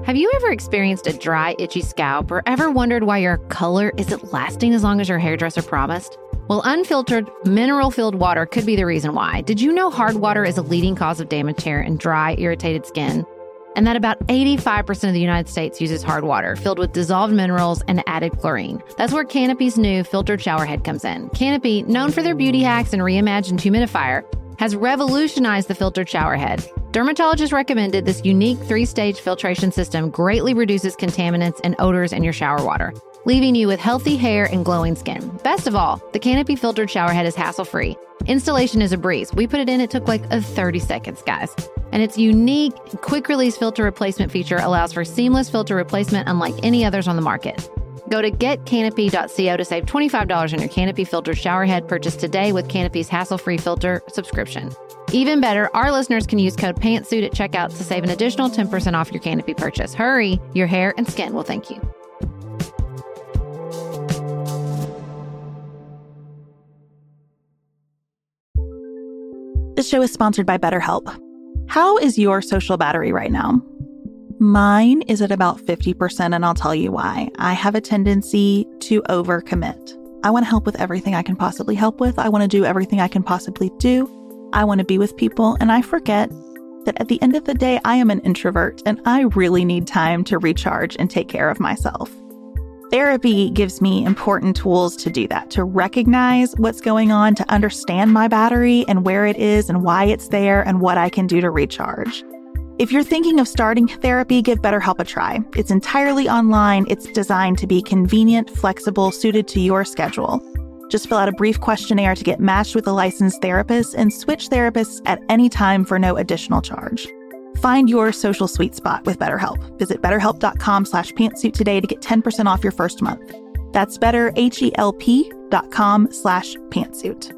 Have you ever experienced a dry, itchy scalp or ever wondered why your color isn't lasting as long as your hairdresser promised? Well, unfiltered, mineral-filled water could be the reason why. Did you know hard water is a leading cause of damaged hair and dry, irritated skin? And that about 85% of the United States uses hard water filled with dissolved minerals and added chlorine. That's where Canopy's new filtered shower head comes in. Canopy, known for their beauty hacks and reimagined humidifier, has revolutionized the filtered shower head. Dermatologists recommended this unique 3-stage filtration system greatly reduces contaminants and odors in your shower water, leaving you with healthy hair and glowing skin. Best of all, the Canopy filtered shower head is hassle-free. Installation is a breeze. We put it in, it took like 30 seconds, guys. And its unique quick-release filter replacement feature allows for seamless filter replacement unlike any others on the market. Go to getcanopy.co to save $25 on your Canopy filtered shower head purchase today with Canopy's hassle-free filter subscription. Even better, our listeners can use code PANTSUIT at checkout to save an additional 10% off your Canopy purchase. Hurry, your hair and skin will thank you. This show is sponsored by BetterHelp. How is your social battery right now? Mine is at about 50%, and I'll tell you why. I have a tendency to overcommit. I want to help with everything I can possibly help with. I want to do everything I can possibly do. I want to be with people, and I forget that at the end of the day, I am an introvert, and I really need time to recharge and take care of myself. Therapy gives me important tools to do that, to recognize what's going on, to understand my battery and where it is and why it's there and what I can do to recharge. If you're thinking of starting therapy, give BetterHelp a try. It's entirely online. It's designed to be convenient, flexible, suited to your schedule. Just fill out a brief questionnaire to get matched with a licensed therapist and switch therapists at any time for no additional charge. Find your social sweet spot with BetterHelp. Visit betterhelp.com/pantsuit today to get 10% off your first month. That's betterhelp.com/pantsuit.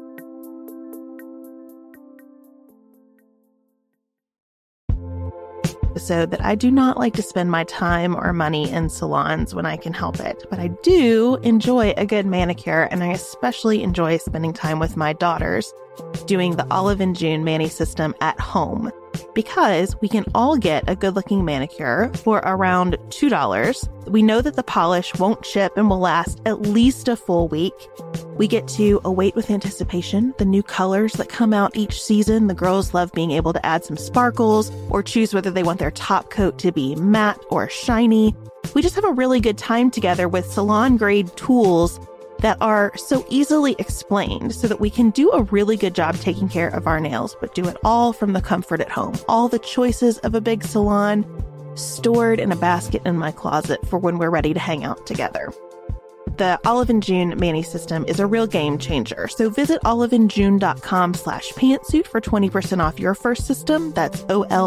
Episode that I do not like to spend my time or money in salons when I can help it, but I do enjoy a good manicure, and I especially enjoy spending time with my daughters doing the Olive & June Mani system at home, because we can all get a good-looking manicure for around $2. We know that the polish won't chip and will last at least a full week. We get to await with anticipation the new colors that come out each season. The girls love being able to add some sparkles or choose whether they want their top coat to be matte or shiny. We just have a really good time together with salon-grade tools that are so easily explained so that we can do a really good job taking care of our nails, but do it all from the comfort at home. All the choices of a big salon stored in a basket in my closet for when we're ready to hang out together. The Olive & June Mani system is a real game changer. So visit oliveandjune.com/pantsuit for 20% off your first system. That's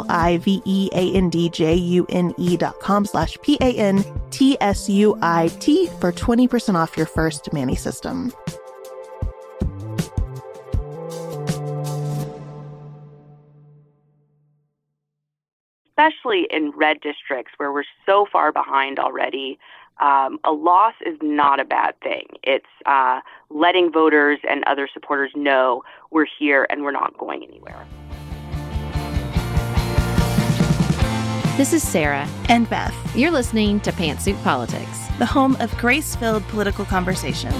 oliveandjune.com/pantsuit for 20% off your first Mani system. Especially in red districts where we're so far behind already, a loss is not a bad thing. It's letting voters and other supporters know we're here and we're not going anywhere. This is Sarah and Beth. You're listening to Pantsuit Politics, the home of grace-filled political conversations.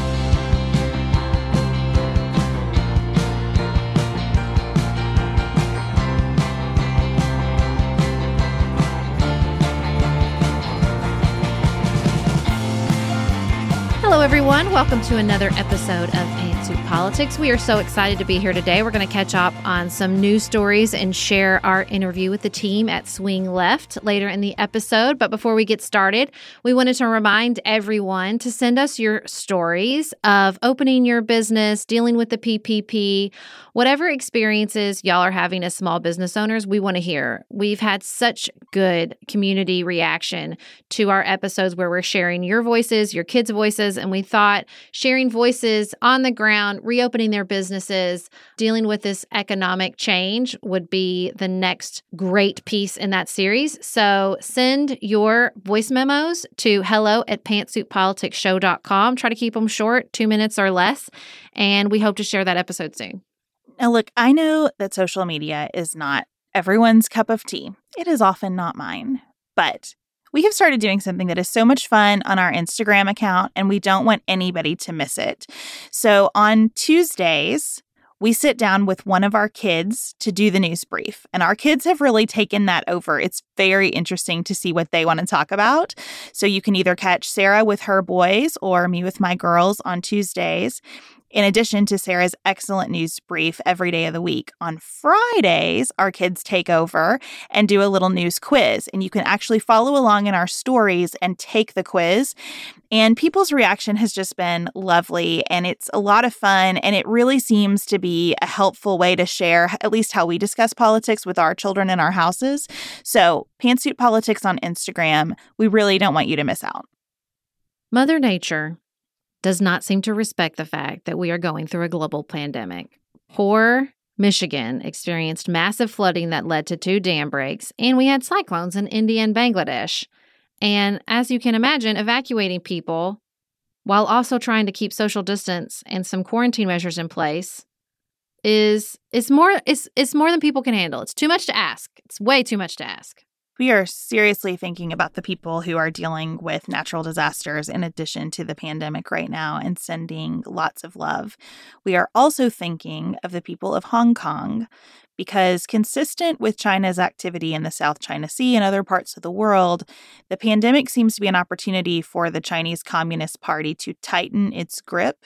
Hello, everyone. Welcome to another episode of Pantsuit Politics. We are so excited to be here today. We're going to catch up on some news stories and share our interview with the team at Swing Left later in the episode. But before we get started, we wanted to remind everyone to send us your stories of opening your business, dealing with the PPP, whatever experiences y'all are having as small business owners, we want to hear. We've had such good community reaction to our episodes where we're sharing your voices, your kids' voices, and we thought sharing voices on the ground, reopening their businesses, dealing with this economic change would be the next great piece in that series. So send your voice memos to hello@pantsuitpoliticsshow.com. Try to keep them short, 2 minutes or less, and we hope to share that episode soon. Now, look, I know that social media is not everyone's cup of tea. It is often not mine. But we have started doing something that is so much fun on our Instagram account, and we don't want anybody to miss it. So on Tuesdays, we sit down with one of our kids to do the news brief, and our kids have really taken that over. It's very interesting to see what they want to talk about. So you can either catch Sarah with her boys or me with my girls on Tuesdays, in addition to Sarah's excellent news brief every day of the week. On Fridays, our kids take over and do a little news quiz, and you can actually follow along in our stories and take the quiz. And people's reaction has just been lovely, and it's a lot of fun, and it really seems to be a helpful way to share at least how we discuss politics with our children in our houses. So, Pantsuit Politics on Instagram, we really don't want you to miss out. Mother Nature does not seem to respect the fact that we are going through a global pandemic. Poor Michigan experienced massive flooding that led to 2 dam breaks, and we had cyclones in India and Bangladesh. And as you can imagine, evacuating people while also trying to keep social distance and some quarantine measures in place is more than people can handle. It's too much to ask. It's way too much to ask. We are seriously thinking about the people who are dealing with natural disasters in addition to the pandemic right now and sending lots of love. We are also thinking of the people of Hong Kong because, consistent with China's activity in the South China Sea and other parts of the world, the pandemic seems to be an opportunity for the Chinese Communist Party to tighten its grip.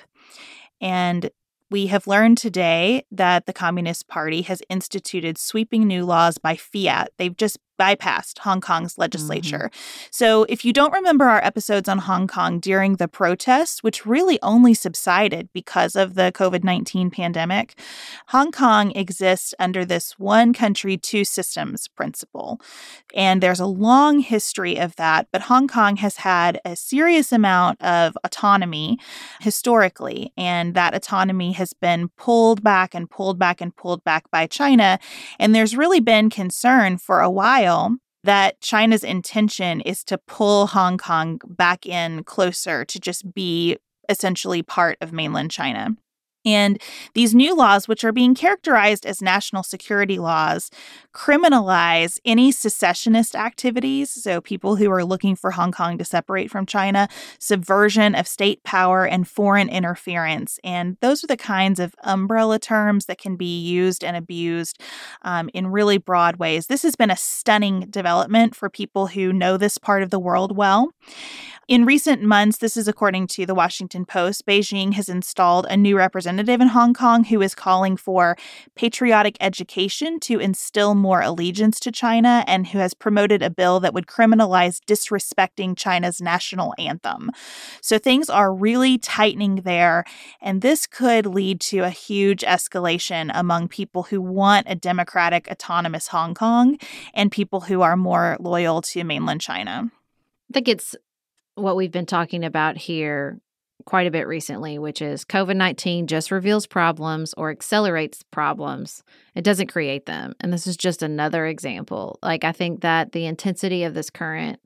And we have learned today that the Communist Party has instituted sweeping new laws by fiat. They've just bypassed Hong Kong's legislature. So if you don't remember our episodes on Hong Kong during the protests, which really only subsided because of the COVID-19 pandemic, Hong Kong exists under this one country, two systems principle. And there's a long history of that, but Hong Kong has had a serious amount of autonomy historically, and that autonomy has been pulled back and pulled back and pulled back by China. And there's really been concern for a while that China's intention is to pull Hong Kong back in closer to just be essentially part of mainland China. And these new laws, which are being characterized as national security laws, criminalize any secessionist activities, so people who are looking for Hong Kong to separate from China, subversion of state power, and foreign interference. And those are the kinds of umbrella terms that can be used and abused in really broad ways. This has been a stunning development for people who know this part of the world well. In recent months, this is according to the Washington Post, Beijing has installed a new representative in Hong Kong who is calling for patriotic education to instill more allegiance to China, and who has promoted a bill that would criminalize disrespecting China's national anthem. So things are really tightening there, and this could lead to a huge escalation among people who want a democratic, autonomous Hong Kong and people who are more loyal to mainland China. I think it's what we've been talking about here quite a bit recently, which is COVID-19 just reveals problems or accelerates problems. It doesn't create them. And this is just another example. Like, I think that the intensity of this current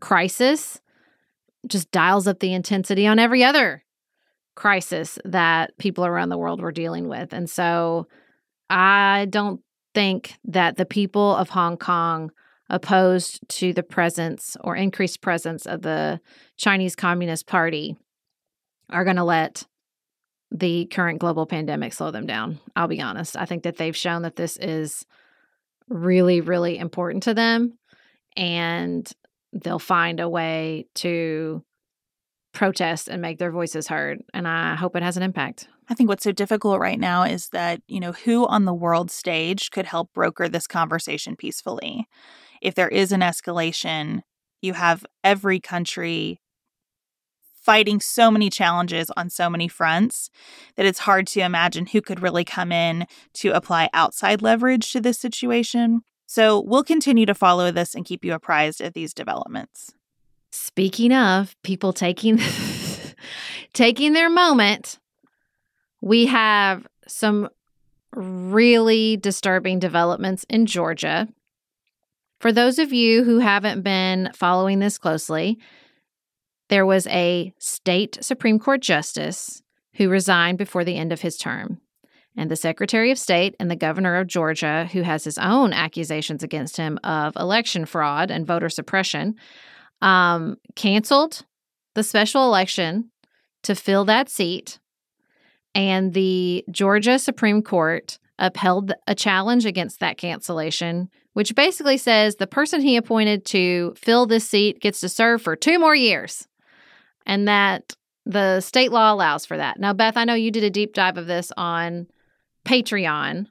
crisis just dials up the intensity on every other crisis that people around the world were dealing with. And so I don't think that the people of Hong Kong opposed to the presence or increased presence of the Chinese Communist Party are going to let the current global pandemic slow them down. I'll be honest. I think that they've shown that this is really, really important to them, and they'll find a way to protest and make their voices heard. And I hope it has an impact. I think what's so difficult right now is that, who on the world stage could help broker this conversation peacefully? If there is an escalation, you have every country fighting so many challenges on so many fronts that it's hard to imagine who could really come in to apply outside leverage to this situation. So we'll continue to follow this and keep you apprised of these developments. Speaking of people taking their moment, we have some really disturbing developments in Georgia. For those of you who haven't been following this closely, there was a state Supreme Court justice who resigned before the end of his term. And the Secretary of State and the governor of Georgia, who has his own accusations against him of election fraud and voter suppression, canceled the special election to fill that seat. And the Georgia Supreme Court upheld a challenge against that cancellation, which basically says the person he appointed to fill this seat gets to serve for 2 more years, and that the state law allows for that. Now, Beth, I know you did a deep dive of this on Patreon,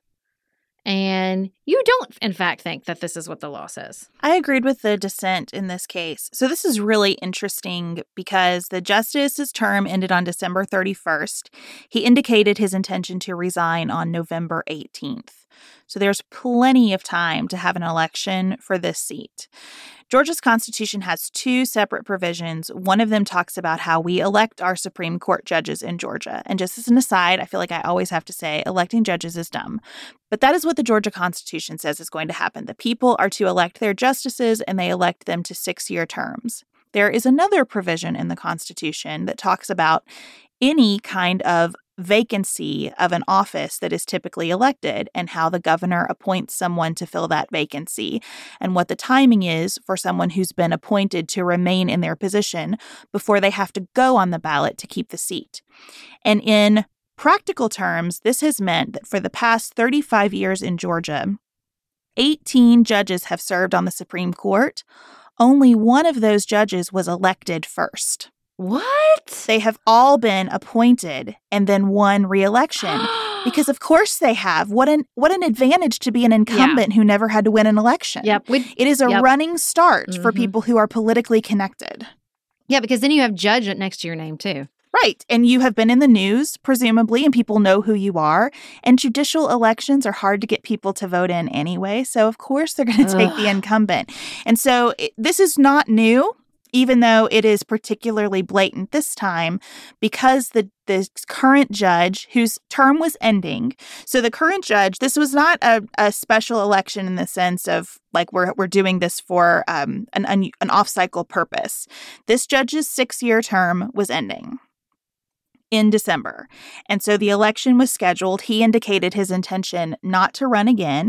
and you don't, in fact, think that this is what the law says. I agreed with the dissent in this case. So this is really interesting because the justice's term ended on December 31st. He indicated his intention to resign on November 18th. So there's plenty of time to have an election for this seat. Georgia's Constitution has 2 separate provisions. One of them talks about how we elect our Supreme Court judges in Georgia. And just as an aside, I feel like I always have to say electing judges is dumb. But that is what the Georgia Constitution says is going to happen. The people are to elect their justices, and they elect them to 6-year terms. There is another provision in the Constitution that talks about any kind of vacancy of an office that is typically elected and how the governor appoints someone to fill that vacancy and what the timing is for someone who's been appointed to remain in their position before they have to go on the ballot to keep the seat. And in practical terms, this has meant that for the past 35 years in Georgia, 18 judges have served on the Supreme Court. Only one of those judges was elected first. What? They have all been appointed and then won re-election because, of course, they have. What an advantage to be an incumbent who never had to win an election. Yep. It is a running start for people who are politically connected. Yeah, because then you have judge next to your name, too. Right. And you have been in the news, presumably, and people know who you are. And judicial elections are hard to get people to vote in anyway. So, of course, they're going to take the incumbent. And so this is not new, even though it is particularly blatant this time, because the current judge whose term was ending. So the current judge, this was not a special election in the sense of like we're doing this for an off-cycle purpose. This judge's 6-year term was ending in December. And so the election was scheduled. He indicated his intention not to run again.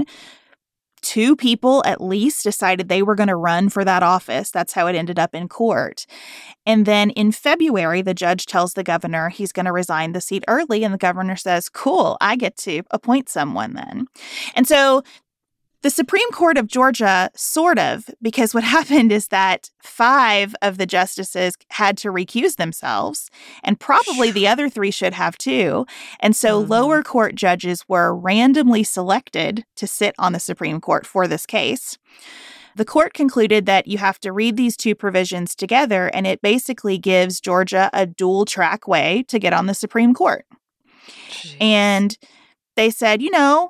2 people at least decided they were going to run for that office. That's how it ended up in court. And then in February, the judge tells the governor he's going to resign the seat early. And the governor says, cool, I get to appoint someone then. And so the Supreme Court of Georgia, sort of, because what happened is that 5 of the justices had to recuse themselves, and probably the other 3 should have too. And so lower court judges were randomly selected to sit on the Supreme Court for this case. The court concluded that you have to read these 2 provisions together, and it basically gives Georgia a dual-track way to get on the Supreme Court. Jeez. And they said, no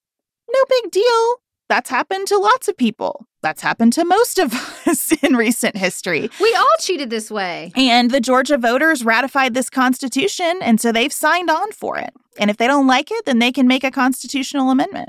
big deal. That's happened to lots of people. That's happened to most of us in recent history. We all cheated this way. And the Georgia voters ratified this constitution, and so they've signed on for it. And if they don't like it, then they can make a constitutional amendment.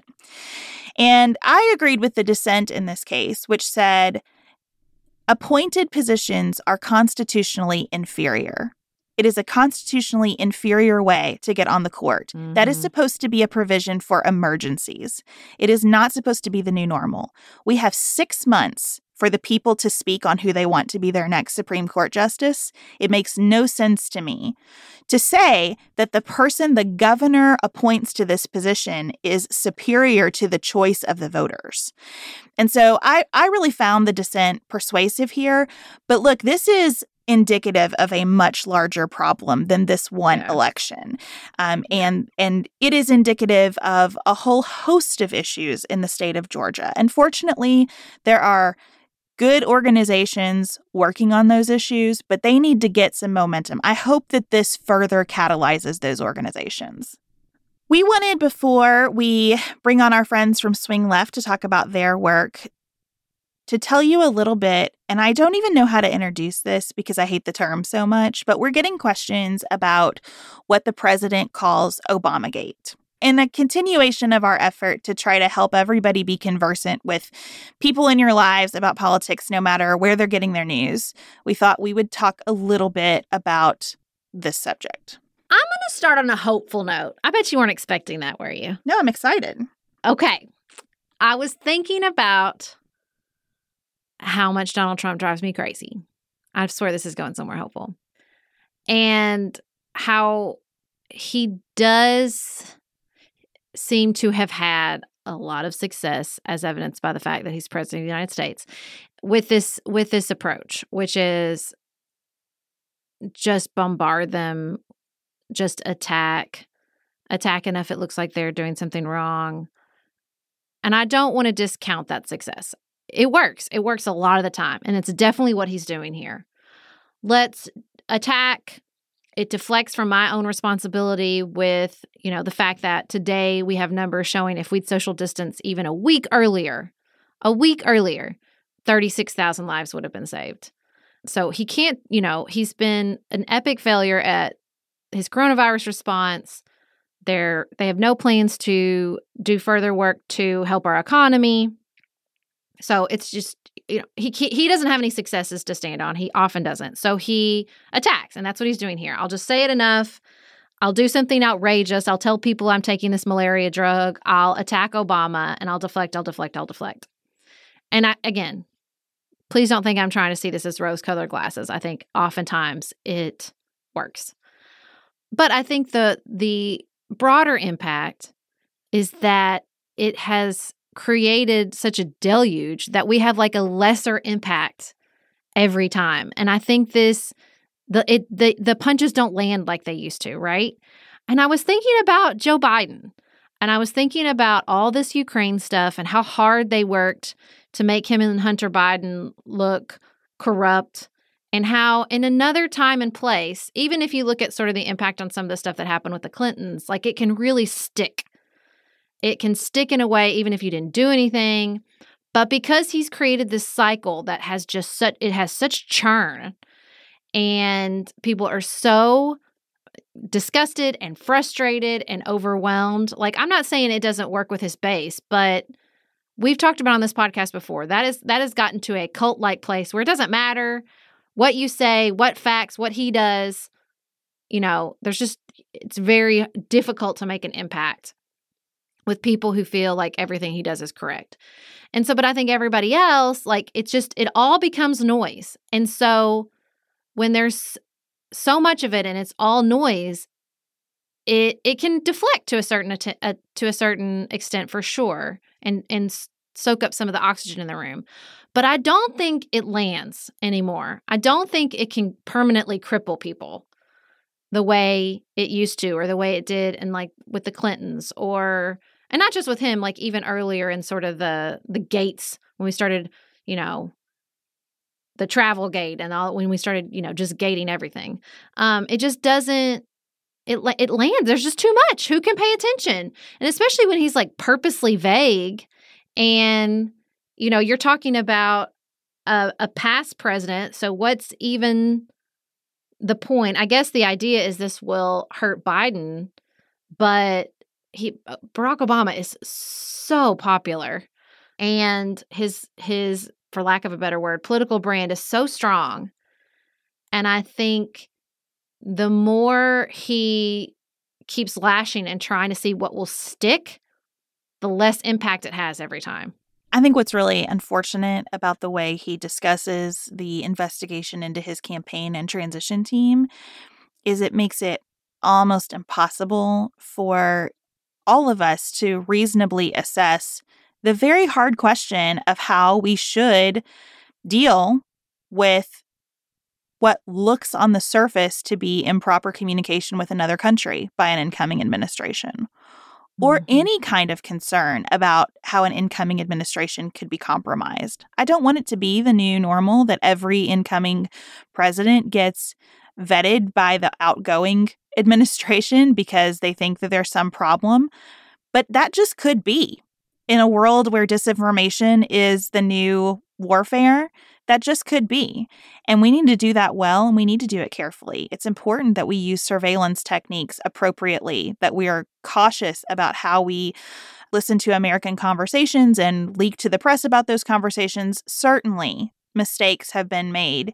And I agreed with the dissent in this case, which said appointed positions are constitutionally inferior. It is a constitutionally inferior way to get on the court. That is supposed to be a provision for emergencies. It is not supposed to be the new normal. We have 6 months for the people to speak on who they want to be their next Supreme Court justice. It makes no sense to me to say that the person the governor appoints to this position is superior to the choice of the voters. And so I really found the dissent persuasive here. But look, this is indicative of a much larger problem than this one election. And it is indicative of a whole host of issues in the state of Georgia. And fortunately, there are good organizations working on those issues, but they need to get some momentum. I hope that this further catalyzes those organizations. We wanted, before we bring on our friends from Swing Left to talk about their work, to tell you a little bit, and I don't even know how to introduce this because I hate the term so much, but we're getting questions about what the president calls Obamagate. In a continuation of our effort to try to help everybody be conversant with people in your lives about politics, no matter where they're getting their news, we thought we would talk a little bit about this subject. I'm going to start on a hopeful note. I bet you weren't expecting that, were you? No, I'm excited. Okay. I was thinking about how much Donald Trump drives me crazy. I swear this is going somewhere hopeful. And how he does seem to have had a lot of success, as evidenced by the fact that he's president of the United States, with this approach, which is just bombard them, just attack enough it looks like they're doing something wrong. And I don't want to discount that success. It works. It works a lot of the time. And it's definitely what he's doing here. Let's attack. It deflects from my own responsibility with, the fact that today we have numbers showing if we'd social distance even a week earlier, 36,000 lives would have been saved. So he can't, he's been an epic failure at his coronavirus response. They have no plans to do further work to help our economy. So it's just, he doesn't have any successes to stand on. He often doesn't. So he attacks, and that's what he's doing here. I'll just say it enough. I'll do something outrageous. I'll tell people I'm taking this malaria drug. I'll attack Obama, and I'll deflect. And again, please don't think I'm trying to see this as rose-colored glasses. I think oftentimes it works. But I think the broader impact is that it has created such a deluge that we have like a lesser impact every time. And I think the punches don't land like they used to, right? And I was thinking about Joe Biden, and I was thinking about all this Ukraine stuff and how hard they worked to make him and Hunter Biden look corrupt, and how in another time and place, even if you look at sort of the impact on some of the stuff that happened with the Clintons, like it can really stick. It can stick in a way even if you didn't do anything. But because he's created this cycle that has such churn, and people are so disgusted and frustrated and overwhelmed. Like, I'm not saying it doesn't work with his base, but we've talked about on this podcast before, that has gotten to a cult-like place where it doesn't matter what you say, what facts, what he does. It's very difficult to make an impact with people who feel like everything he does is correct. And so, but I think everybody else, like, it all becomes noise. And so when there's so much of it and it's all noise, it can deflect to a certain extent for sure, and soak up some of the oxygen in the room. But I don't think it lands anymore. I don't think it can permanently cripple people the way it used to, or the way it did in, like, with the Clintons, and not just with him, like even earlier in sort of the gates when we started, the travel gate and all, when we started, just gating everything. It just doesn't, it lands. There's just too much. Who can pay attention? And especially when he's like purposely vague, and, you're talking about a past president. So what's even the point? I guess the idea is this will hurt Biden, but Barack Obama is so popular, and his, for lack of a better word, political brand is so strong. And I think the more he keeps lashing and trying to see what will stick, the less impact it has every time. I think what's really unfortunate about the way he discusses the investigation into his campaign and transition team is it makes it almost impossible for all of us to reasonably assess the very hard question of how we should deal with what looks on the surface to be improper communication with another country by an incoming administration, or any kind of concern about how an incoming administration could be compromised. I don't want it to be the new normal that every incoming president gets vetted by the outgoing administration because they think that there's some problem. But that just could be. In a world where disinformation is the new warfare, that just could be. And we need to do that well, and we need to do it carefully. It's important that we use surveillance techniques appropriately, that we are cautious about how we listen to American conversations and leak to the press about those conversations. Certainly, mistakes have been made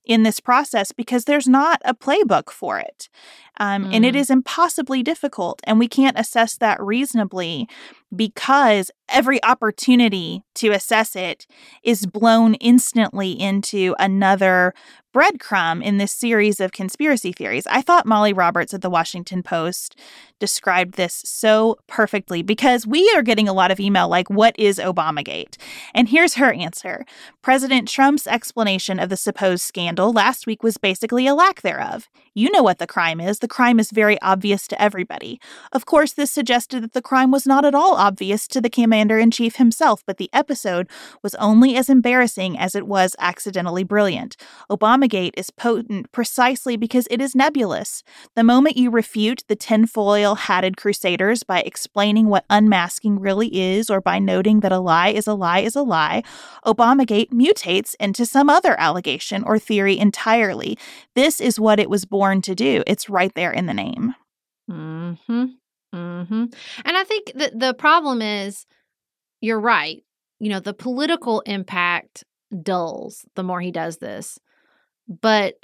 in this process because there's not a playbook for it. And it is impossibly difficult. And we can't assess that reasonably because every opportunity to assess it is blown instantly into another breadcrumb in this series of conspiracy theories. I thought Molly Roberts at the Washington Post described this so perfectly because we are getting a lot of email like, what is Obamagate? And here's her answer. President Trump's explanation of the supposed scandal last week was basically a lack thereof. You know what the crime is. The crime is very obvious to everybody. Of course, this suggested that the crime was not at all obvious to the commander-in-chief himself, but the episode was only as embarrassing as it was accidentally brilliant. Obamagate is potent precisely because it is nebulous. The moment you refute the tinfoil-hatted crusaders by explaining what unmasking really is or by noting that a lie is a lie is a lie, Obamagate mutates into some other allegation or theory entirely. This is what it was born to do. It's right there in the name. And I think that the problem is, you're right. You know, the political impact dulls the more he does this. But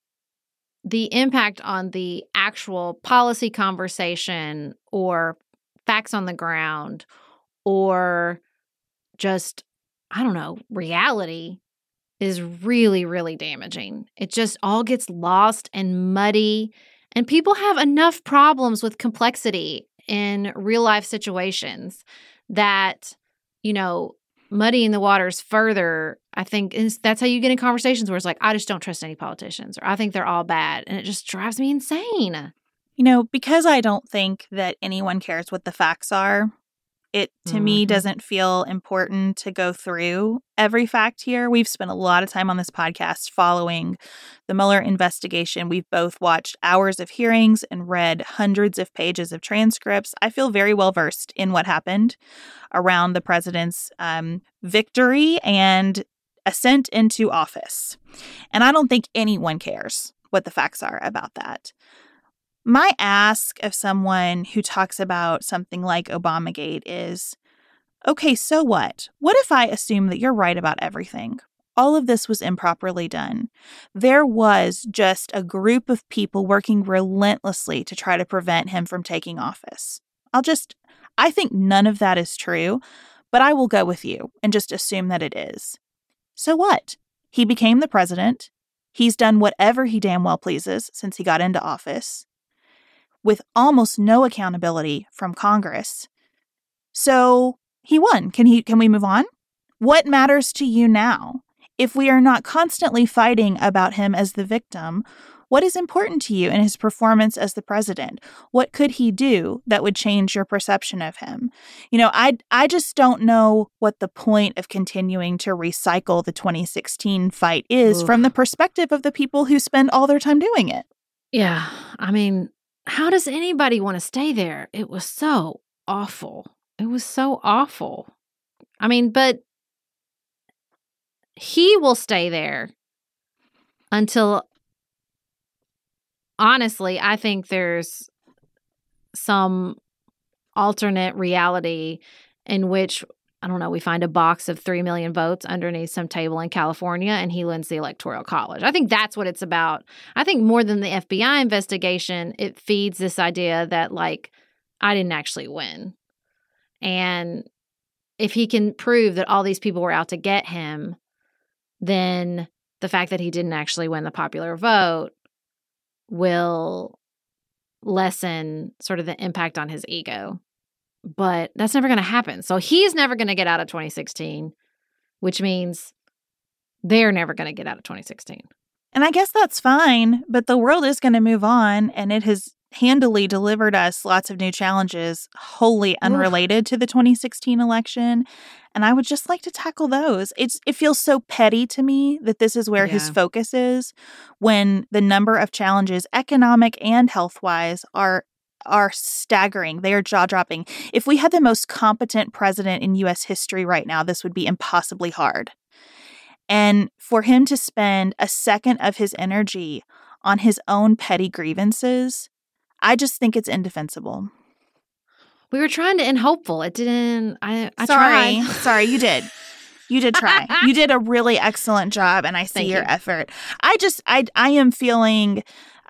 the impact on the actual policy conversation or facts on the ground or just, I don't know, reality is really, really damaging. It just all gets lost and muddy. And people have enough problems with complexity in real life situations that, you know, muddying the waters further, I think that's how you get in conversations where it's like, I just don't trust any politicians, or I think they're all bad. And it just drives me insane. You know, because I don't think that anyone cares what the facts are, it, to me, doesn't feel important to go through every fact here. We've spent a lot of time on this podcast following the Mueller investigation. We've both watched hours of hearings and read hundreds of pages of transcripts. I feel very well versed in what happened around the president's victory and ascent into office. And I don't think anyone cares what the facts are about that. My ask of someone who talks about something like Obamagate is, okay, so what? What if I assume that you're right about everything? All of this was improperly done. There was just a group of people working relentlessly to try to prevent him from taking office. I think none of that is true, but I will go with you and just assume that it is. So what? He became the president. He's done whatever he damn well pleases since he got into office, with almost no accountability from Congress. So he won. Can we move on? What matters to you now? If we are not constantly fighting about him as the victim, what is important to you in his performance as the president? What could he do that would change your perception of him? You know, I just don't know what the point of continuing to recycle the 2016 fight is from the perspective of the people who spend all their time doing it. Yeah, I mean, how does anybody want to stay there? It was so awful. It was so awful. I mean, but he will stay there until, honestly, I think there's some alternate reality in which, I don't know, we find a box of 3 million votes underneath some table in California and he wins the Electoral College. I think that's what it's about. I think more than the FBI investigation, it feeds this idea that, like, I didn't actually win. And if he can prove that all these people were out to get him, then the fact that he didn't actually win the popular vote will lessen sort of the impact on his ego. But that's never going to happen. So he's never going to get out of 2016, which means they're never going to get out of 2016. And I guess that's fine, but the world is going to move on, and it has handily delivered us lots of new challenges wholly unrelated to the 2016 election. And I would just like to tackle those. It feels so petty to me that this is where his focus is, when the number of challenges, economic and health-wise, are staggering. They are jaw-dropping. If we had the most competent president in U.S. history right now, this would be impossibly hard. And for him to spend a second of his energy on his own petty grievances, I just think it's indefensible. We were trying to end hopeful. It didn't. I Sorry. tried. Sorry, you did. You did try. You did a really excellent job, and I see your effort. I am feeling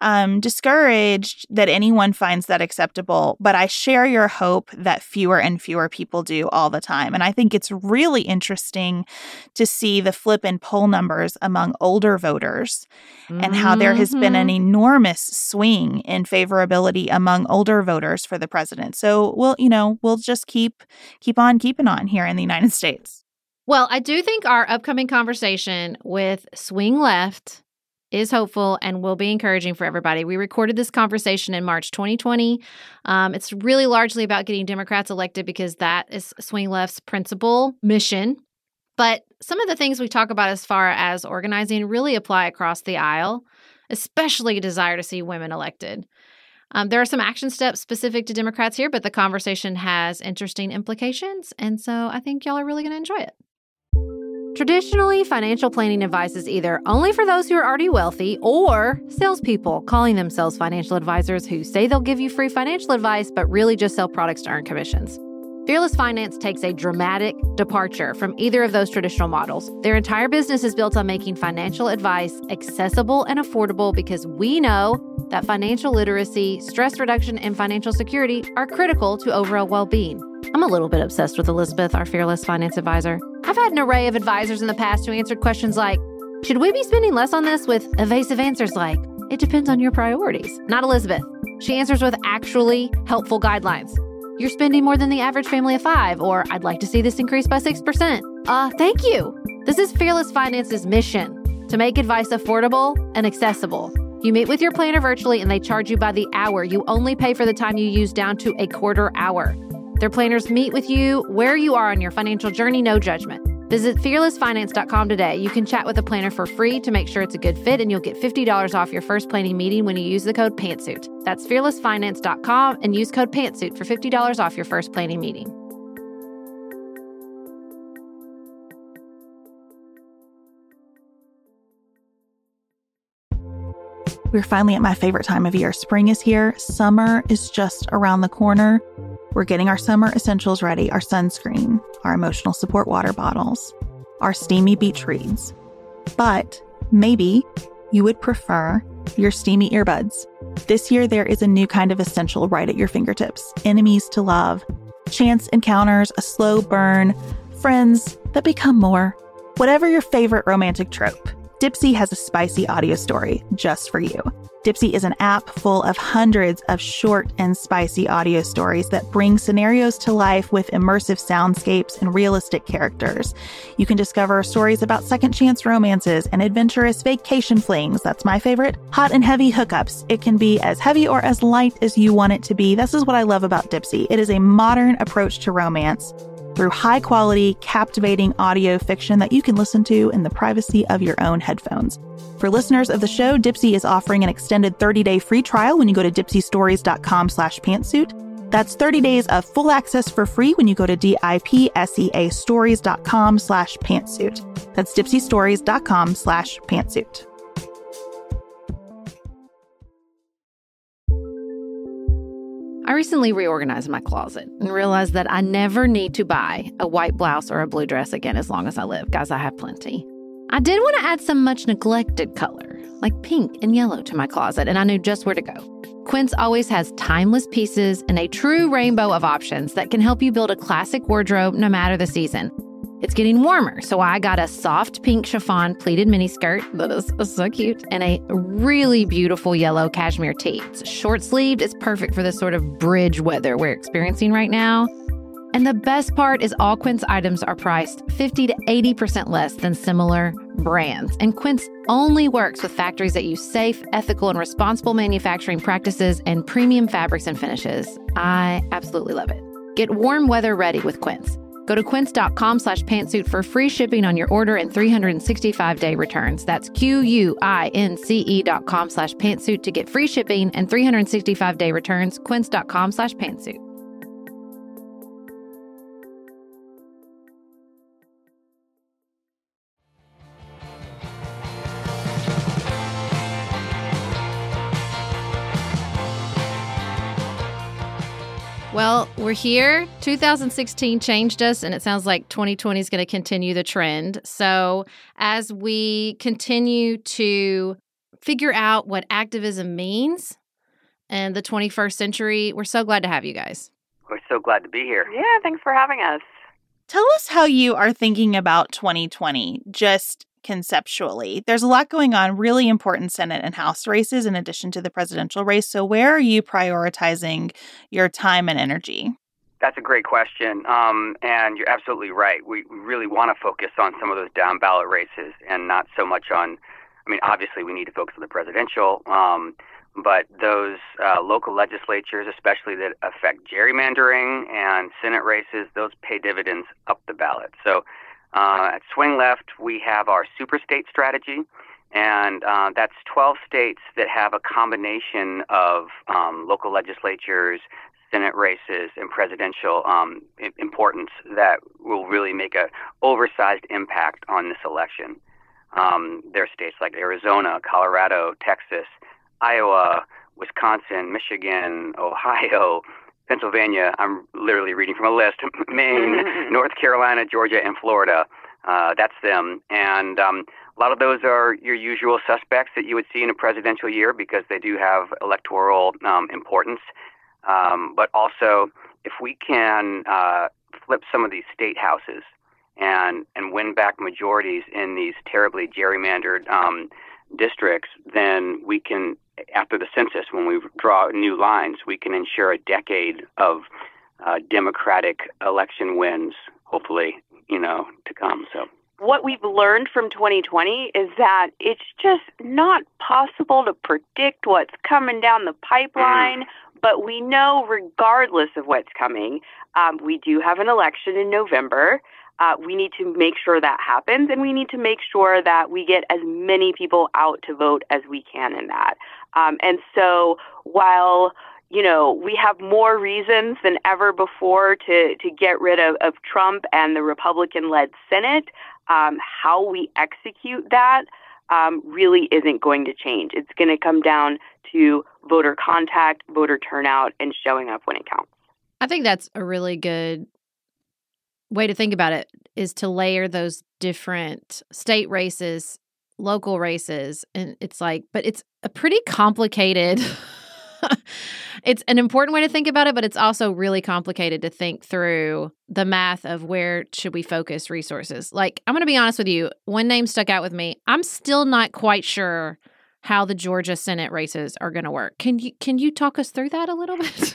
discouraged that anyone finds that acceptable, but I share your hope that fewer and fewer people do all the time. And I think it's really interesting to see the flip in poll numbers among older voters and how there has been an enormous swing in favorability among older voters for the president. So we'll just keep on keeping on here in the United States. Well, I do think our upcoming conversation with Swing Left is hopeful and will be encouraging for everybody. We recorded this conversation in March 2020. It's really largely about getting Democrats elected because that is Swing Left's principal mission. But some of the things we talk about as far as organizing really apply across the aisle, especially a desire to see women elected. There are some action steps specific to Democrats here, but the conversation has interesting implications. And so I think y'all are really going to enjoy it. Traditionally, financial planning advice is either only for those who are already wealthy or salespeople calling themselves financial advisors who say they'll give you free financial advice, but really just sell products to earn commissions. Fearless Finance takes a dramatic departure from either of those traditional models. Their entire business is built on making financial advice accessible and affordable because we know that financial literacy, stress reduction, and financial security are critical to overall well-being. I'm a little bit obsessed with Elizabeth, our Fearless Finance advisor. I've had an array of advisors in the past who answered questions like, should we be spending less on this, with evasive answers like, it depends on your priorities. Not Elizabeth. She answers with actually helpful guidelines. You're spending more than the average family of 5, or I'd like to see this increase by 6%. Thank you. This is Fearless Finance's mission, to make advice affordable and accessible. You meet with your planner virtually and they charge you by the hour. You only pay for the time you use down to a quarter hour. Their planners meet with you where you are on your financial journey, no judgment. Visit fearlessfinance.com today. You can chat with a planner for free to make sure it's a good fit, and you'll get $50 off your first planning meeting when you use the code PANTSUIT. That's fearlessfinance.com and use code PANTSUIT for $50 off your first planning meeting. We're finally at my favorite time of year. Spring is here. Summer is just around the corner. We're getting our summer essentials ready, our sunscreen, our emotional support water bottles, our steamy beach reads. But maybe you would prefer your steamy earbuds. This year, there is a new kind of essential right at your fingertips. Enemies to love, chance encounters, a slow burn, friends that become more. Whatever your favorite romantic trope, Dipsea has a spicy audio story just for you. Dipsea is an app full of hundreds of short and spicy audio stories that bring scenarios to life with immersive soundscapes and realistic characters. You can discover stories about second chance romances and adventurous vacation flings. That's my favorite. Hot and heavy hookups. It can be as heavy or as light as you want it to be. This is what I love about Dipsea. It is a modern approach to romance through high-quality, captivating audio fiction that you can listen to in the privacy of your own headphones. For listeners of the show, Dipsea is offering an extended 30-day free trial when you go to dipseastories.com/pantsuit. That's 30 days of full access for free when you go to dipseastories.com/pantsuit. That's dipseastories.com/pantsuit. I recently reorganized my closet and realized that I never need to buy a white blouse or a blue dress again as long as I live. Guys, I have plenty. I did want to add some much neglected color, like pink and yellow, to my closet, and I knew just where to go. Quince always has timeless pieces and a true rainbow of options that can help you build a classic wardrobe no matter the season. It's getting warmer, so I got a soft pink chiffon pleated miniskirt that is so cute, and a really beautiful yellow cashmere tee. It's short-sleeved. It's perfect for this sort of bridge weather we're experiencing right now. And the best part is all Quince items are priced 50 to 80% less than similar brands. And Quince only works with factories that use safe, ethical, and responsible manufacturing practices and premium fabrics and finishes. I absolutely love it. Get warm weather ready with Quince. Go to quince.com/pantsuit for free shipping on your order and 365-day returns. That's QUINCE.com/pantsuit to get free shipping and 365-day returns. Quince.com/pantsuit. Well, we're here. 2016 changed us, and it sounds like 2020 is going to continue the trend. So as we continue to figure out what activism means in the 21st century, we're so glad to have you guys. We're so glad to be here. Yeah, thanks for having us. Tell us how you are thinking about 2020, just conceptually. There's a lot going on, really important Senate and House races in addition to the presidential race. So where are you prioritizing your time and energy? That's a great question. And you're absolutely right. We really want to focus on some of those down ballot races and not so much on, obviously we need to focus on the presidential, but those local legislatures, especially that affect gerrymandering and Senate races, those pay dividends up the ballot. So at Swing Left, we have our super state strategy, and that's 12 states that have a combination of local legislatures, Senate races, and presidential importance that will really make an oversized impact on this election. There are states like Arizona, Colorado, Texas, Iowa, Wisconsin, Michigan, Ohio, Pennsylvania, I'm literally reading from a list, Maine, North Carolina, Georgia, and Florida. That's them. And a lot of those are your usual suspects that you would see in a presidential year because they do have electoral importance. But also, if we can flip some of these state houses and win back majorities in these terribly gerrymandered districts, then we can, after the census, when we draw new lines, we can ensure a decade of Democratic election wins, hopefully, to come. So what we've learned from 2020 is that it's just not possible to predict what's coming down the pipeline, but we know regardless of what's coming, we do have an election in November. We need to make sure that happens, and we need to make sure that we get as many people out to vote as we can in that. And so while, we have more reasons than ever before to get rid of Trump and the Republican-led Senate, how we execute that really isn't going to change. It's going to come down to voter contact, voter turnout, and showing up when it counts. I think that's a really good way to think about it, is to layer those different state races, local races. And it's but it's a pretty complicated, it's an important way to think about it, but it's also really complicated to think through the math of where should we focus resources. I'm going to be honest with you. One name stuck out with me. I'm still not quite sure how the Georgia Senate races are going to work. Can you talk us through that a little bit?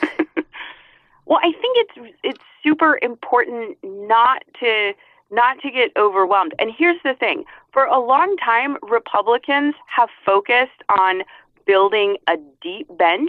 Well, I think it's super important not to get overwhelmed. And here's the thing. For a long time, Republicans have focused on building a deep bench.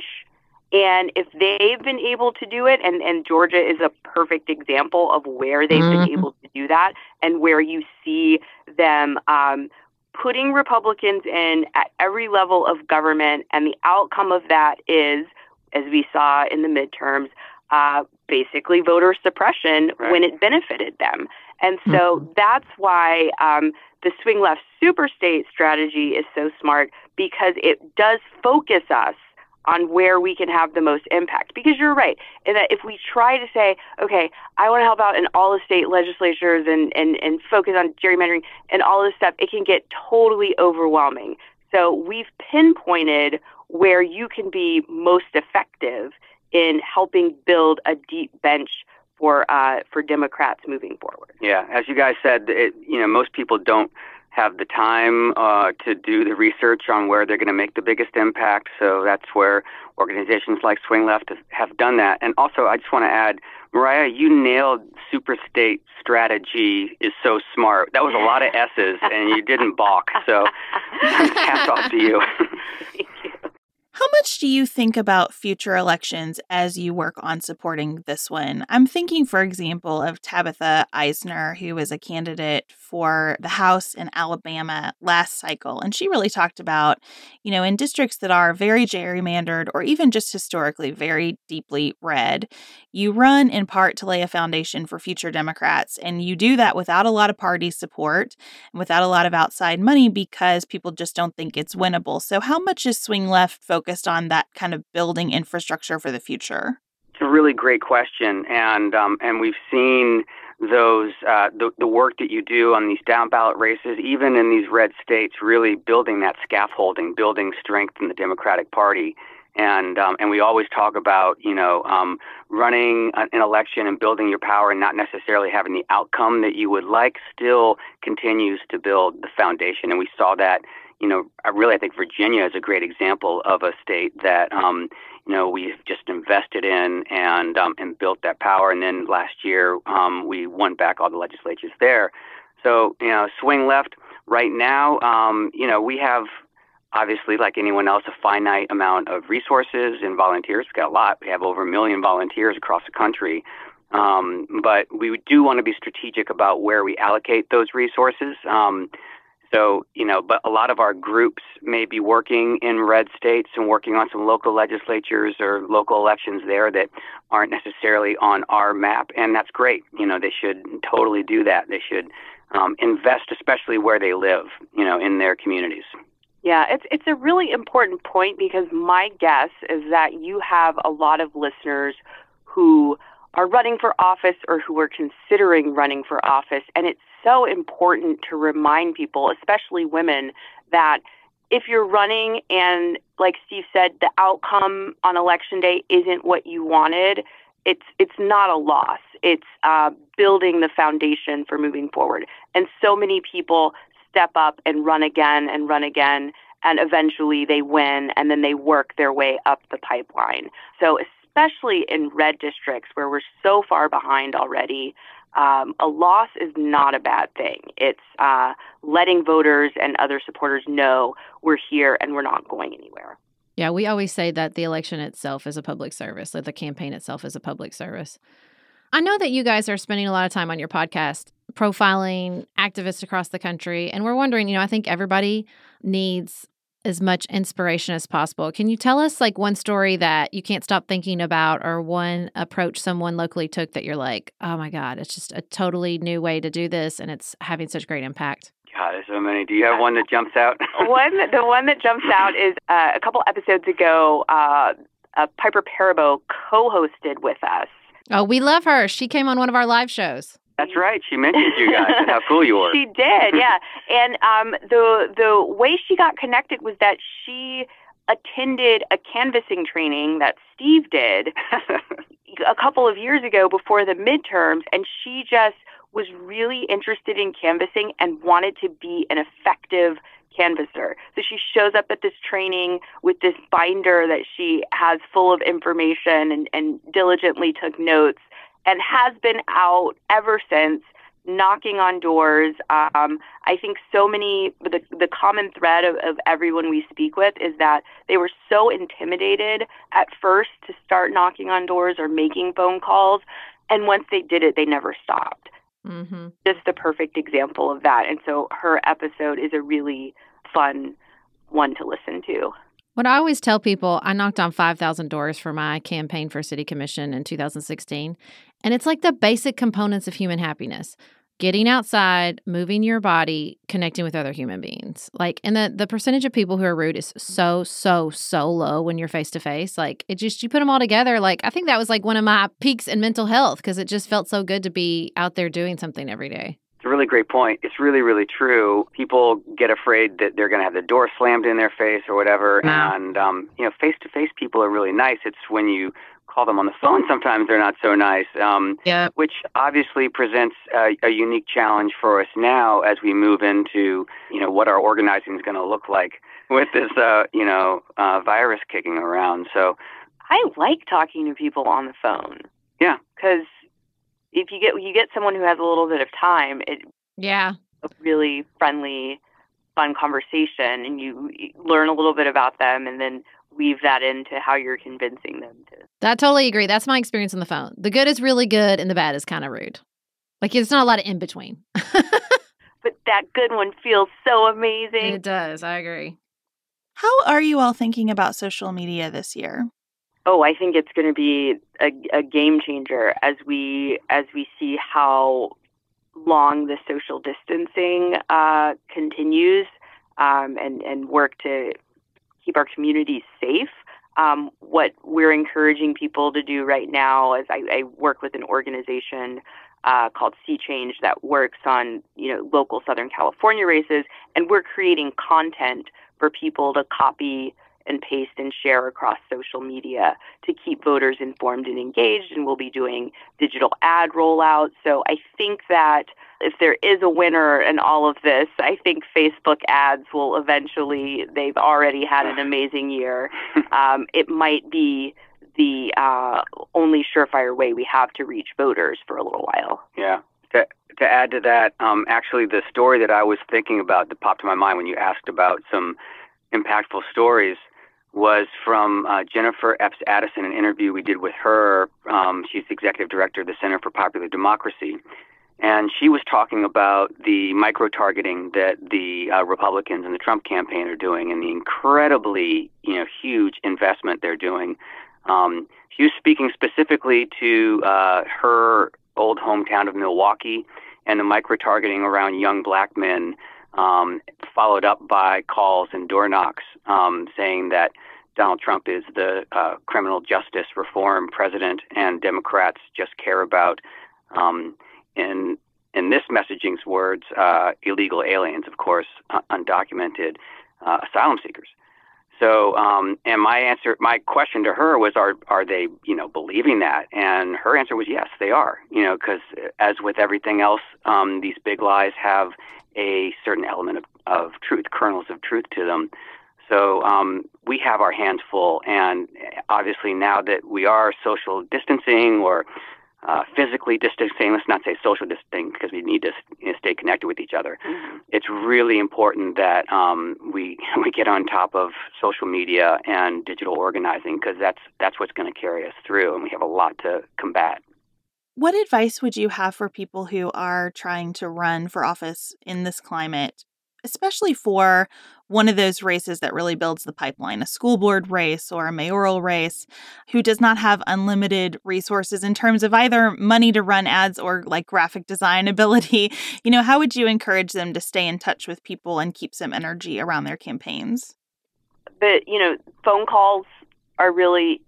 And if they've been able to do it, and Georgia is a perfect example of where they've been able to do that and where you see them putting Republicans in at every level of government. And the outcome of that is, as we saw in the midterms, basically voter suppression when it benefited them. And so that's why the Swing Left super state strategy is so smart, because it does focus us on where we can have the most impact. Because you're right, in that if we try to say, okay, I want to help out in all the state legislatures and focus on gerrymandering and all this stuff, it can get totally overwhelming. So we've pinpointed where you can be most effective in helping build a deep bench for Democrats moving forward. Yeah, as you guys said, most people don't have the time to do the research on where they're going to make the biggest impact. So that's where organizations like Swing Left have done that. And also, I just want to add, Mariah, you nailed super state strategy is so smart. That was a lot of S's, and you didn't balk. So hats off to you. Thank you. How much do you think about future elections as you work on supporting this one? I'm thinking, for example, of Tabitha Eisner, who was a candidate for the House in Alabama last cycle. And she really talked about, in districts that are very gerrymandered or even just historically very deeply red, you run in part to lay a foundation for future Democrats. And you do that without a lot of party support and without a lot of outside money because people just don't think it's winnable. So how much is Swing Left focused on that kind of building infrastructure for the future? It's a a really great question, and we've seen those the work that you do on these down ballot races, even in these red states, really building that scaffolding, building strength in the Democratic Party. And we always talk about, running an election and building your power and not necessarily having the outcome that you would like still continues to build the foundation. And we saw that, I think Virginia is a great example of a state that, we've just invested in and built that power. And then last year, we won back all the legislatures there. So, swing left right now, we have, obviously, like anyone else, a finite amount of resources and volunteers. We've got a lot. We have over 1 million volunteers across the country. But we do want to be strategic about where we allocate those resources. But a lot of our groups may be working in red states and working on some local legislatures or local elections there that aren't necessarily on our map. And that's great. They should totally do that. They should invest, especially where they live, in their communities. Yeah, it's a really important point because my guess is that you have a lot of listeners who are running for office or who are considering running for office. And it's so important to remind people, especially women, that if you're running and, like Steve said, the outcome on Election Day isn't what you wanted, it's not a loss. It's building the foundation for moving forward. And so many people step up and run again, and eventually they win, and then they work their way up the pipeline. So especially in red districts where we're so far behind already, a loss is not a bad thing. It's letting voters and other supporters know we're here and we're not going anywhere. Yeah, we always say that the election itself is a public service, that the campaign itself is a public service. I know that you guys are spending a lot of time on your podcast profiling activists across the country, and we're wondering, I think everybody needs as much inspiration as possible. Can you tell us one story that you can't stop thinking about, or one approach someone locally took that you're like, oh my God, it's just a totally new way to do this and it's having such great impact? God, there's so many. Do you have one that jumps out? The one that jumps out is a couple episodes ago, Piper Perabo co-hosted with us. Oh, we love her. She came on one of our live shows. That's right. She mentioned you guys and how cool you were. She did, yeah. And the way she got connected was that she attended a canvassing training that Steve did a couple of years ago before the midterms, and she just was really interested in canvassing and wanted to be an effective canvasser. So she shows up at this training with this binder that she has full of information and diligently took notes, and has been out ever since, knocking on doors. I think so many, the common thread of everyone we speak with is that they were so intimidated at first to start knocking on doors or making phone calls. And once they did it, they never stopped. Mm-hmm. Just the perfect example of that. And so her episode is a really fun one to listen to. What I always tell people, I knocked on 5,000 doors for my campaign for city commission in 2016. And it's like the basic components of human happiness. Getting outside, moving your body, connecting with other human beings. And the percentage of people who are rude is so low when you're face to face. You put them all together. I think that was one of my peaks in mental health because it just felt so good to be out there doing something every day. It's a really great point. It's really, really true. People get afraid that they're going to have the door slammed in their face or whatever. No. And, face-to-face people are really nice. It's when you call them on the phone, sometimes they're not so nice, which obviously presents a unique challenge for us now as we move into, what our organizing is going to look like with this, virus kicking around. So I like talking to people on the phone. Yeah. Because if you get someone who has a little bit of time, a really friendly, fun conversation, and you learn a little bit about them and then weave that into how you're convincing them to. I totally agree. That's my experience on the phone. The good is really good and the bad is kind of rude. It's not a lot of in between. But that good one feels so amazing. It does. I agree. How are you all thinking about social media this year? Oh, I think it's going to be a game changer as we see how long the social distancing continues and work to keep our communities safe. What we're encouraging people to do right now is I work with an organization called Sea Change that works on, local Southern California races, and we're creating content for people to copy and paste and share across social media to keep voters informed and engaged, and we'll be doing digital ad rollouts. So I think that if there is a winner in all of this, I think Facebook ads will eventually, they've already had an amazing year. It might be the only surefire way we have to reach voters for a little while. Yeah. To add to that, actually the story that I was thinking about that popped to my mind when you asked about some impactful stories was from Jennifer Epps Addison, an interview we did with her. She's the executive director of the Center for Popular Democracy. And she was talking about the micro-targeting that the Republicans and the Trump campaign are doing and the incredibly, huge investment they're doing. She was speaking specifically to her old hometown of Milwaukee and the micro-targeting around young black men, followed up by calls and door knocks saying that Donald Trump is the criminal justice reform president and Democrats just care about, in this messaging's words, illegal aliens, of course, undocumented asylum seekers. So, and my question to her was, are they, believing that? And her answer was yes, they are, because as with everything else, these big lies have a certain element of truth, kernels of truth to them. So we have our hands full, and obviously now that we are social distancing or physically distancing, let's not say social distancing because we need to stay connected with each other. Mm-hmm. It's really important that we get on top of social media and digital organizing because that's what's going to carry us through, and we have a lot to combat. What advice would you have for people who are trying to run for office in this climate, especially for one of those races that really builds the pipeline, a school board race or a mayoral race, who does not have unlimited resources in terms of either money to run ads or like graphic design ability? How would you encourage them to stay in touch with people and keep some energy around their campaigns? But, phone calls are really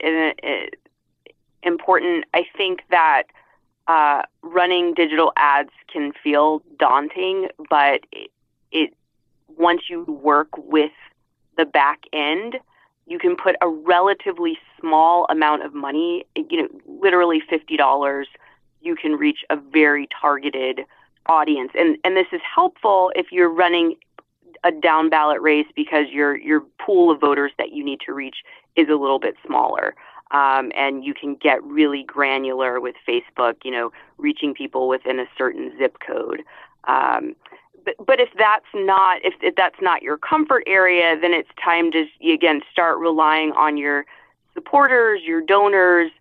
important. I think that running digital ads can feel daunting, but it once you work with the back end, you can put a relatively small amount of money, literally $50, you can reach a very targeted audience. And this is helpful if you're running a down ballot race because your pool of voters that you need to reach is a little bit smaller. And you can get really granular with Facebook, reaching people within a certain zip code. But if that's not your comfort area, then it's time to again start relying on your supporters, your donors,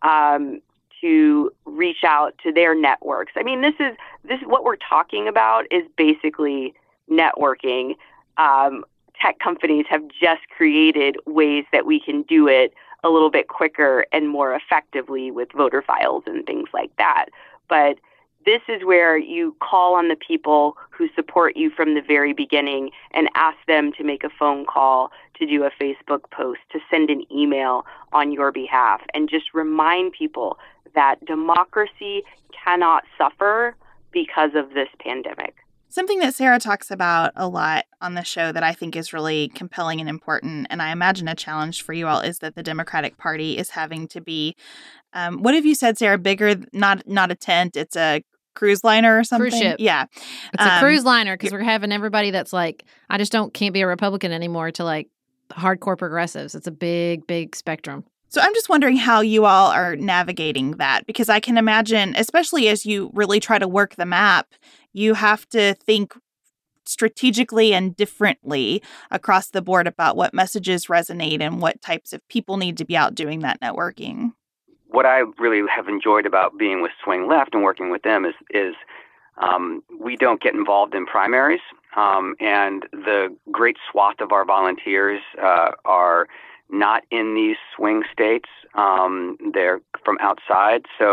to reach out to their networks. I mean, this is what we're talking about is basically networking. Tech companies have just created ways that we can do it a little bit quicker and more effectively with voter files and things like that. But this is where you call on the people who support you from the very beginning and ask them to make a phone call, to do a Facebook post, to send an email on your behalf, and just remind people that democracy cannot suffer because of this pandemic. Something that Sarah talks about a lot on the show that I think is really compelling and important, and I imagine a challenge for you all, is that the Democratic Party is having to be, what have you said, Sarah, bigger, not a tent, it's a cruise liner or something? Cruise ship. Yeah. It's a cruise liner because we're having everybody that's like, I just can't be a Republican anymore, to like hardcore progressives. It's a big, big spectrum. So I'm just wondering how you all are navigating that, because I can imagine, especially as you really try to work the map, you have to think strategically and differently across the board about what messages resonate and what types of people need to be out doing that networking. What I really have enjoyed about being with Swing Left and working with them is we don't get involved in primaries, and the great swath of our volunteers are not in these swing states. They're from outside, so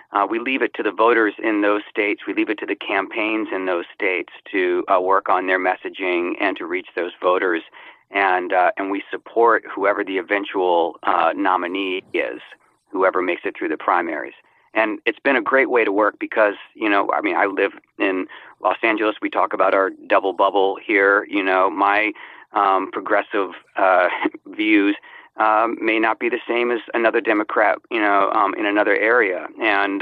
we leave it to the voters in those states. We leave it to the campaigns in those states to work on their messaging and to reach those voters. And we support whoever the eventual nominee is, whoever makes it through the primaries. And it's been a great way to work because, I live in Los Angeles. We talk about our double bubble here. My progressive views may not be the same as another Democrat, in another area. And,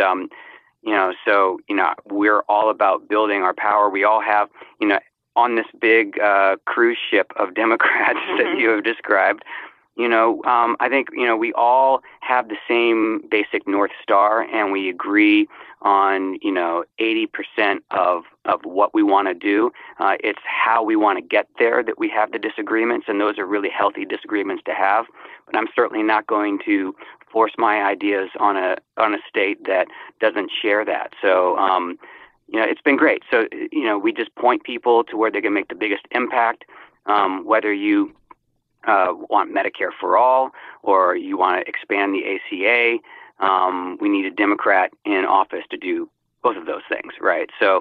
so, we're all about building our power. We all have, on this big cruise ship of Democrats that you have described, I think, we all have the same basic North Star, and we agree on, 80% of what we want to do. It's how we want to get there that we have the disagreements, and those are really healthy disagreements to have. But I'm certainly not going to force my ideas on a state that doesn't share that. So, it's been great. So, we just point people to where they can make the biggest impact, whether you want Medicare for all, or you want to expand the ACA, we need a Democrat in office to do both of those things, right? So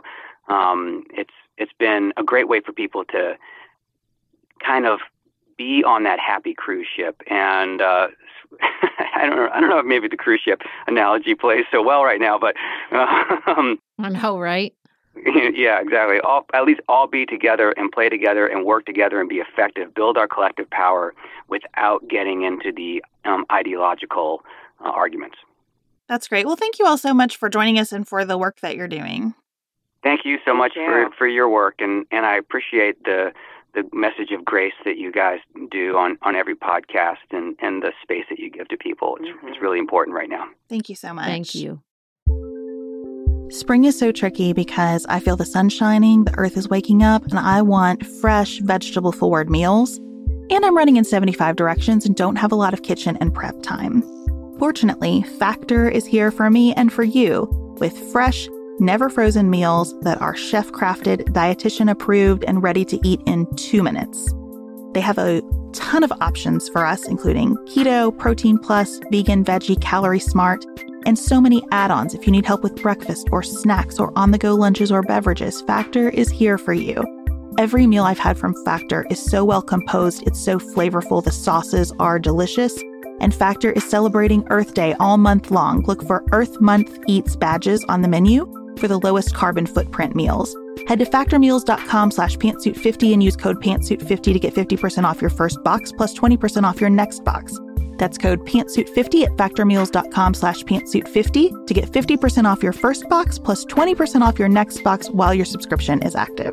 it's been a great way for people to kind of be on that happy cruise ship. And I don't know if maybe the cruise ship analogy plays so well right now, but I know, right? Yeah, exactly. At least all be together and play together and work together and be effective, build our collective power without getting into the ideological arguments. That's great. Well, thank you all so much for joining us and for the work that you're doing. Thank you so much for your work. And I appreciate the message of grace that you guys do on every podcast and the space that you give to people. It's really important right now. Thank you so much. Thank you. Spring is so tricky because I feel the sun shining, the earth is waking up, and I want fresh, vegetable-forward meals. And I'm running in 75 directions and don't have a lot of kitchen and prep time. Fortunately, Factor is here for me and for you with fresh, never-frozen meals that are chef-crafted, dietitian-approved, and ready to eat in 2 minutes. They have a ton of options for us, including keto, protein plus, vegan, veggie, calorie smart, and so many add-ons if you need help with breakfast or snacks or on-the-go lunches or beverages. Factor is here for you. Every meal I've had from Factor is so well composed, it's so flavorful, the sauces are delicious, and Factor is celebrating Earth Day all month long. Look for Earth Month Eats badges on the menu for the lowest carbon footprint meals. Head to factormeals.com/pantsuit50 and use code pantsuit50 to get 50% off your first box plus 20% off your next box. That's code pantsuit50 at factormeals.com/pantsuit50 to get 50% off your first box plus 20% off your next box while your subscription is active.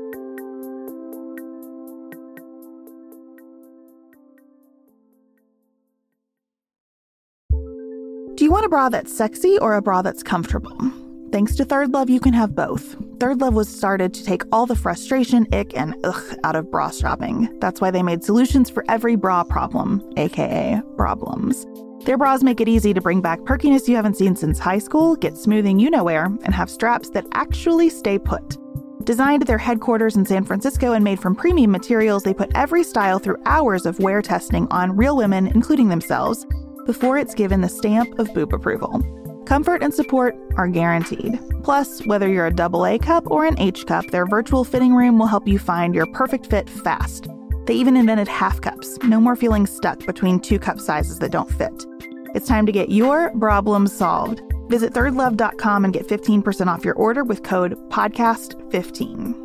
Do you want a bra that's sexy or a bra that's comfortable? Thanks to Third Love, you can have both. Third Love was started to take all the frustration, ick, and ugh out of bra shopping. That's why they made solutions for every bra problem, aka problems. Their bras make it easy to bring back perkiness you haven't seen since high school, get smoothing you-know-where, and have straps that actually stay put. Designed at their headquarters in San Francisco and made from premium materials, they put every style through hours of wear testing on real women, including themselves, before it's given the stamp of boob approval. Comfort and support are guaranteed. Plus, whether you're a AA cup or an H cup, their virtual fitting room will help you find your perfect fit fast. They even invented half cups. No more feeling stuck between 2 cup sizes that don't fit. It's time to get your problems solved. Visit thirdlove.com and get 15% off your order with code PODCAST15.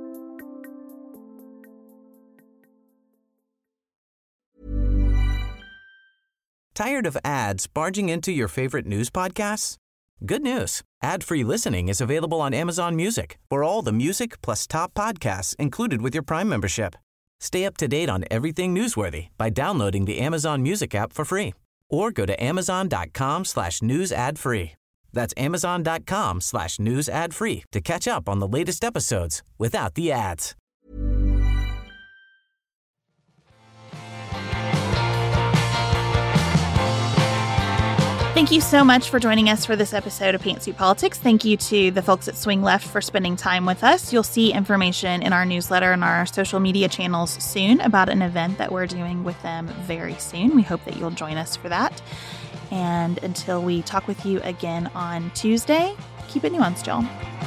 Tired of ads barging into your favorite news podcasts? Good news. Ad-free listening is available on Amazon Music for all the music plus top podcasts included with your Prime membership. Stay up to date on everything newsworthy by downloading the Amazon Music app for free or go to amazon.com/news ad free. That's amazon.com/news ad free to catch up on the latest episodes without the ads. Thank you so much for joining us for this episode of Pantsuit Politics. Thank you to the folks at Swing Left for spending time with us. You'll see information in our newsletter and our social media channels soon about an event that we're doing with them very soon. We hope that you'll join us for that. And until we talk with you again on Tuesday, keep it nuanced, y'all.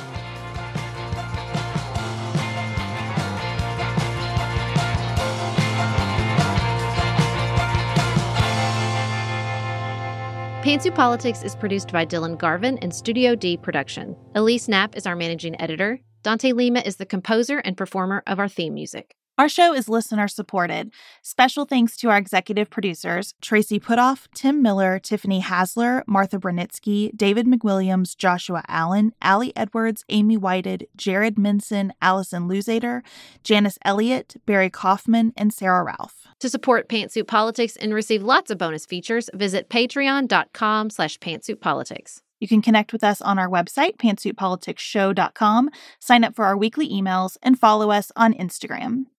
Pantsuit Politics is produced by Dylan Garvin and Studio D Production. Elise Knapp is our managing editor. Dante Lima is the composer and performer of our theme music. Our show is listener-supported. Special thanks to our executive producers, Tracy Putoff, Tim Miller, Tiffany Hasler, Martha Brunitsky, David McWilliams, Joshua Allen, Allie Edwards, Amy Whited, Jared Minson, Allison Luzader, Janice Elliott, Barry Kaufman, and Sarah Ralph. To support Pantsuit Politics and receive lots of bonus features, visit patreon.com/pantsuitpolitics. You can connect with us on our website, pantsuitpoliticsshow.com, sign up for our weekly emails, and follow us on Instagram.